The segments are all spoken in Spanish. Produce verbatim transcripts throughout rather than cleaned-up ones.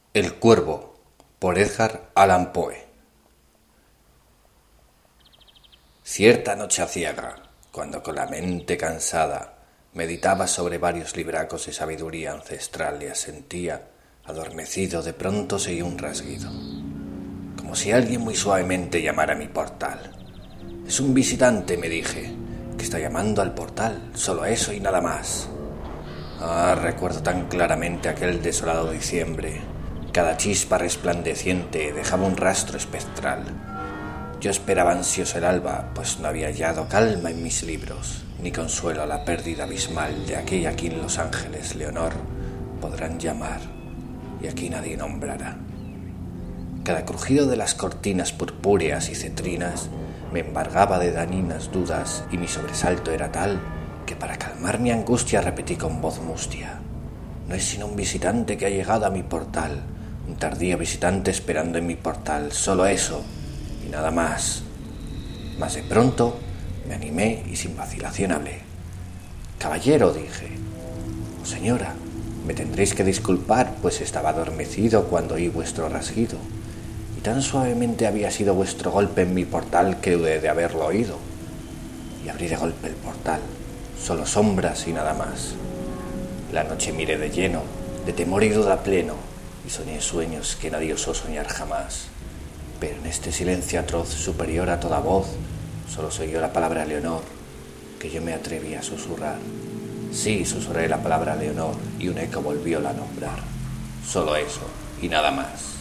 El cuervo, por Edgar Allan Poe. Cierta noche aciaga, cuando con la mente cansada meditaba sobre varios libracos de sabiduría ancestral y asentía, adormecido, de pronto seguí un rasguido, como si alguien muy suavemente llamara a mi portal. Es un visitante, me dije, que está llamando al portal, solo eso y nada más. Ah, recuerdo tan claramente aquel desolado diciembre. Cada chispa resplandeciente dejaba un rastro espectral. Yo esperaba ansioso el alba, pues no había hallado calma en mis libros, ni consuelo a la pérdida abismal de aquella a quien los ángeles, Leonor, podrán llamar, y aquí nadie nombrará. Cada crujido de las cortinas purpúreas y cetrinas me embargaba de daninas dudas, y mi sobresalto era tal que para calmar mi angustia repetí con voz mustia: no es sino un visitante que ha llegado a mi portal, un tardío visitante esperando en mi portal, solo eso y nada más. Mas de pronto me animé y sin vacilación hablé. Caballero, dije, o señora, me tendréis que disculpar, pues estaba adormecido cuando oí vuestro rasguido, y tan suavemente había sido vuestro golpe en mi portal que dudé de haberlo oído, y abrí de golpe el portal, solo sombras y nada más. La noche miré de lleno, de temor y duda pleno, y soñé sueños que nadie osó soñar jamás. Pero en este silencio atroz, superior a toda voz, solo se oyó la palabra Leonor, que yo me atreví a susurrar. Sí, susurré la palabra Leonor, y un eco volvióla a nombrar. Solo eso, y nada más.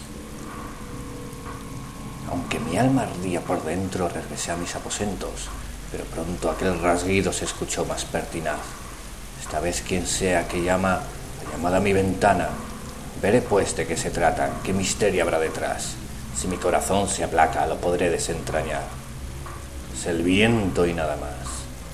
Aunque mi alma ardía por dentro, regresé a mis aposentos, pero pronto aquel rasguido se escuchó más pertinaz. Esta vez quien sea que llama, ha llamado a mi ventana. Veré pues de qué se trata, qué misterio habrá detrás. Si mi corazón se aplaca, lo podré desentrañar. Es el viento y nada más.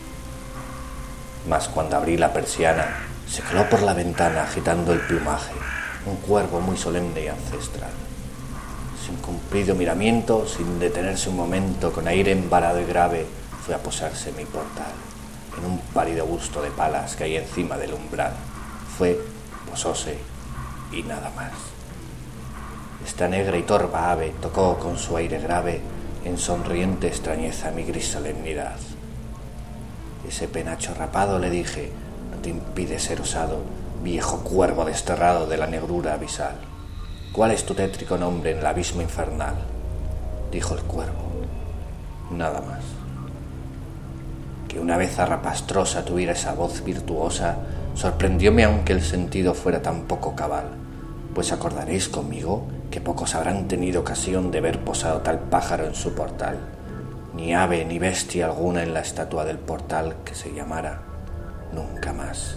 Mas cuando abrí la persiana, se coló por la ventana agitando el plumaje un cuervo muy solemne y ancestral. Sin cumplido miramiento, sin detenerse un momento, con aire embarado y grave, fue a posarse en mi portal, en un pálido busto de palas que hay encima del umbral. Fue, posóse y nada más. Esta negra y torva ave tocó con su aire grave en sonriente extrañeza mi gris solemnidad. Ese penacho rapado, le dije, no te impide ser osado, viejo cuervo desterrado de la negrura abisal. ¿Cuál es tu tétrico nombre en el abismo infernal? Dijo el cuervo, nada más. Que una vez zarrapastrosa tuviera esa voz virtuosa, sorprendióme aunque el sentido fuera tan poco cabal, pues acordaréis conmigo que pocos habrán tenido ocasión de ver posado tal pájaro en su portal, ni ave ni bestia alguna en la estatua del portal que se llamara nunca más.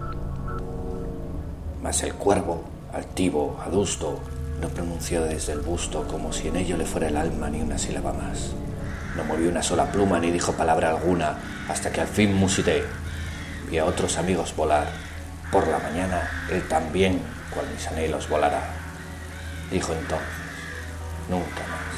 Mas el cuervo, altivo, adusto, no pronunció desde el busto como si en ello le fuera el alma ni una sílaba más. No movió una sola pluma ni dijo palabra alguna, hasta que al fin musité. Vi a otros amigos volar. Por la mañana, él también, cual mis anhelos, volará. Dijo entonces, nunca más.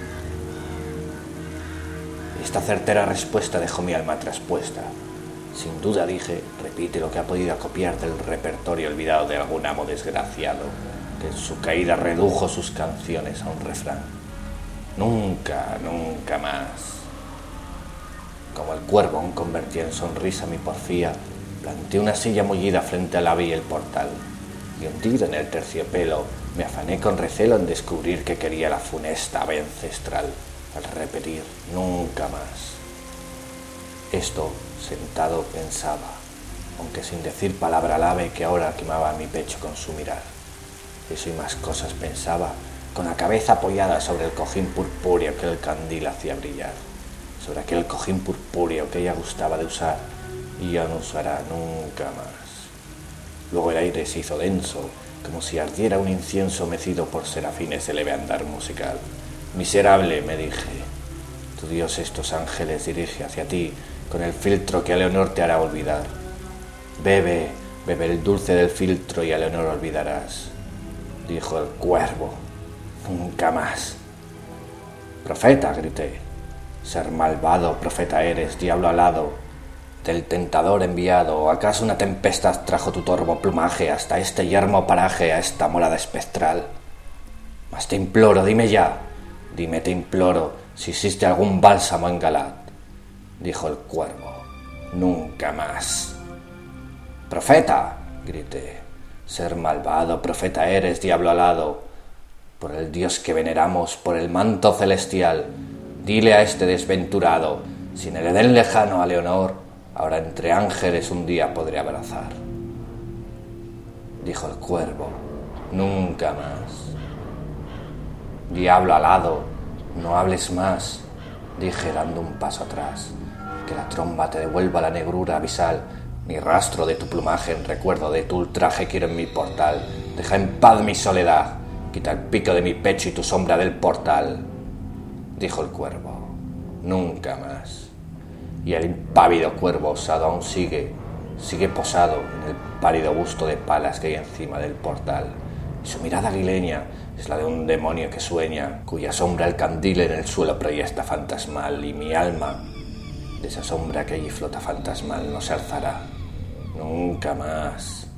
Esta certera respuesta dejó mi alma traspuesta. Sin duda, dije, repite lo que ha podido acopiar del repertorio olvidado de algún amo desgraciado, que en su caída redujo sus canciones a un refrán. Nunca, nunca más. Como el cuervo aún convertía en sonrisa mi porfía, planté una silla mullida frente al ave y el portal, y hundido en el terciopelo, me afané con recelo en descubrir que quería la funesta ave ancestral, al repetir nunca más. Esto, sentado, pensaba, aunque sin decir palabra al ave que ahora quemaba mi pecho con su mirar. Eso y más cosas pensaba, con la cabeza apoyada sobre el cojín purpúreo que el candil hacía brillar, sobre aquel cojín purpúreo que ella gustaba de usar y ya no usará nunca más. Luego el aire se hizo denso, como si ardiera un incienso mecido por serafines de leve andar musical. Miserable, me dije, tu Dios estos ángeles dirige hacia ti con el filtro que a Leonor te hará olvidar. Bebe, bebe el dulce del filtro y a Leonor olvidarás. Dijo el cuervo, nunca más. Profeta, grité, ser malvado, profeta eres, diablo alado, del tentador enviado, ¿o acaso una tempestad trajo tu torvo plumaje hasta este yermo paraje, a esta morada espectral? Mas te imploro, dime ya, dime, te imploro, si existe algún bálsamo en Galat. Dijo el cuervo, nunca más. Profeta, grité, ser malvado, profeta eres, diablo alado. Por el Dios que veneramos, por el manto celestial, dile a este desventurado, si en el Edén lejano a Leonor, ahora entre ángeles un día podré abrazar. Dijo el cuervo, nunca más. Diablo alado, no hables más, dije dando un paso atrás, que la tromba te devuelva la negrura abisal, ni rastro de tu plumaje en recuerdo de tu ultraje quiero en mi portal, deja en paz mi soledad, quita el pico de mi pecho y tu sombra del portal. Dijo el cuervo, nunca más. Y el impávido cuervo osado aún sigue, sigue posado en el pálido busto de palas que hay encima del portal, y su mirada aguileña es la de un demonio que sueña, cuya sombra el candil en el suelo proyecta fantasmal, y mi alma, de esa sombra que allí flota fantasmal, no se alzará nunca más.